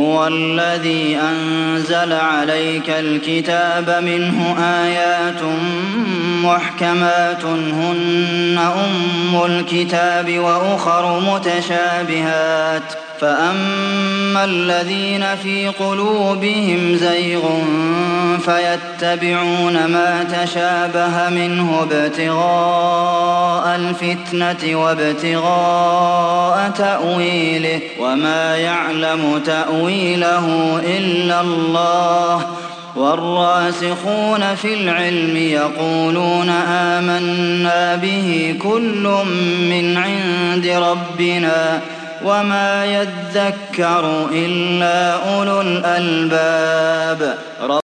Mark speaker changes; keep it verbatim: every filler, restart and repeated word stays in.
Speaker 1: هُوَ الَّذِي أَنزَلَ عَلَيْكَ الْكِتَابَ مِنْهُ آيَاتٌ مُّحْكَمَاتٌ هُنَّ أُمُّ الْكِتَابِ وَأُخَرُ مُتَشَابِهَاتٌ ۖ فَأَمَّا الَّذِينَ فِي قُلُوبِهِمْ زَيْغٌ فَيَتَّبِعُونَ مَا تَشَابَهَ مِنْهُ ابْتِغَاءَ الْفِتْنَةِ وَابْتِغَاءَ تَأْوِيلِهِ ۗ وَمَا يَعْلَمُ تَأْوِيلَهُ إِلَّا اللَّهُ ۗ وَالرَّاسِخُونَ فِي الْعِلْمِ يَقُولُونَ آمَنَّا بِهِ كُلٌّ مِّنْ عِندِ رَبِّنَا ۗ وَمَا يَذَّكَّرُ إِلَّا أُولُو الْأَلْبَابِ.